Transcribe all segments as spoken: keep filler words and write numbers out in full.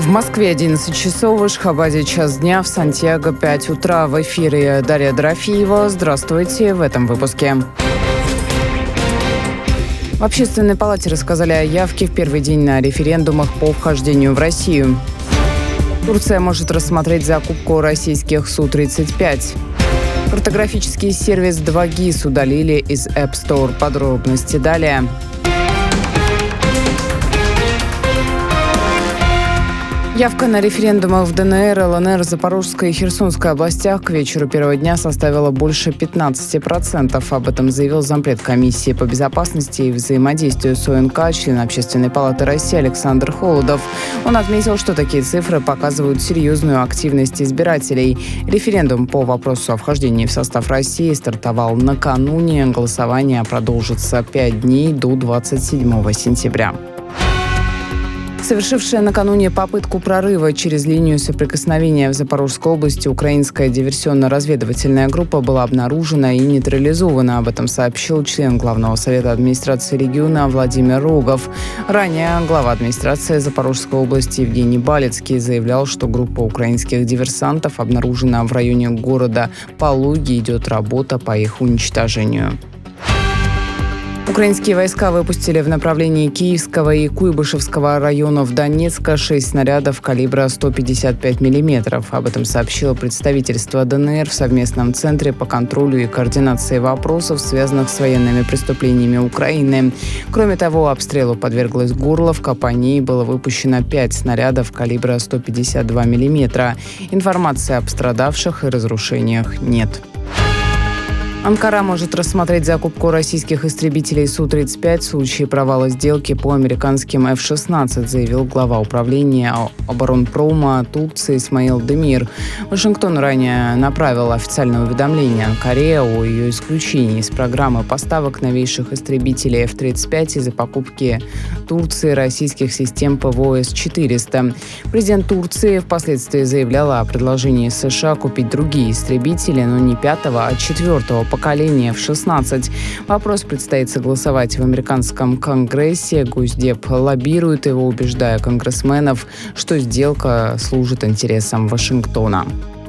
В Москве одиннадцать часов, в Ашхабаде час дня, в Сантьяго пять утра. В эфире Дарья Дорофеева. Здравствуйте в этом выпуске. В Общественной палате рассказали о явке в первый день на референдумах по вхождению в Россию. Турция может рассмотреть закупку российских Су тридцать пять. Картографический сервис два гис удалили из App Store. Подробности далее. Явка на референдумы в ДНР, ЛНР, Запорожской и Херсонской областях к вечеру первого дня составила больше пятнадцати процентов. Об этом заявил зампред комиссии по безопасности и взаимодействию с ОНК, член Общественной палаты России Александр Холодов. Он отметил, что такие цифры показывают серьезную активность избирателей. Референдум по вопросу о вхождении в состав России стартовал накануне. Голосование продолжится пять дней до двадцать седьмого сентября. Совершившая накануне попытку прорыва через линию соприкосновения в Запорожской области украинская диверсионно-разведывательная группа была обнаружена и нейтрализована. Об этом сообщил член Главного совета администрации региона Владимир Рогов. Ранее глава администрации Запорожской области Евгений Балецкий заявлял, что группа украинских диверсантов обнаружена в районе города Пологи. Идет работа по их уничтожению. Украинские войска выпустили в направлении Киевского и Куйбышевского районов Донецка шесть снарядов калибра сто пятьдесят пять миллиметров. Об этом сообщило представительство ДНР в совместном центре по контролю и координации вопросов, связанных с военными преступлениями Украины. Кроме того, обстрелу подверглась Горловка. По ней было выпущено пять снарядов калибра сто пятьдесят два миллиметра. Информации о пострадавших и разрушениях нет. Анкара может рассмотреть закупку российских истребителей Су тридцать пять в случае провала сделки по американским эф шестнадцать, заявил глава управления оборонпрома Турции Исмаил Демир. Вашингтон ранее направил официальное уведомление Анкаре о ее исключении из программы поставок новейших истребителей эф тридцать пять из-за покупки Турции российских систем ПВО С четыреста. Президент Турции впоследствии заявлял о предложении США купить другие истребители, но не пятого, а четвертого поколения эф шестнадцать. Вопрос предстоит согласовать в американском Конгрессе. Госдеп лоббирует его, убеждая конгрессменов, что сделка служит интересам Вашингтона.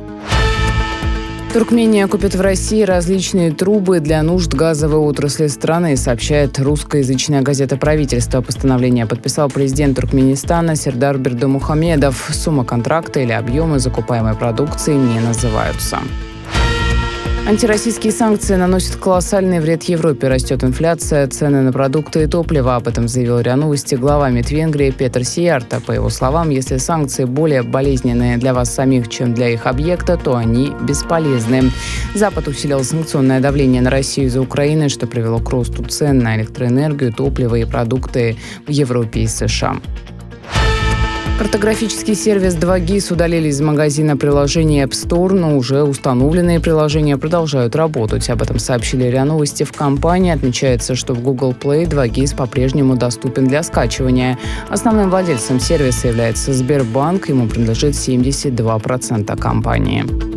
Туркмения купит в России различные трубы для нужд газовой отрасли страны, сообщает русскоязычная газета правительства. Постановление подписал президент Туркменистана Сердар Бердымухамедов. Сумма контракта или объемы закупаемой продукции не называются. Антироссийские санкции наносят колоссальный вред Европе. Растет инфляция, цены на продукты и топливо. Об этом заявил РИА Новости глава МИД Венгрии Петер Сиярто. По его словам, если санкции более болезненные для вас самих, чем для их объекта, то они бесполезны. Запад усилил санкционное давление на Россию из-за Украины, что привело к росту цен на электроэнергию, топливо и продукты в Европе и США. Картографический сервис два гис удалили из магазина приложений App Store, но уже установленные приложения продолжают работать. Об этом сообщили РИА Новости в компании. Отмечается, что в Google Play два гис по-прежнему доступен для скачивания. Основным владельцем сервиса является Сбербанк. Ему принадлежит семьдесят два процента компании.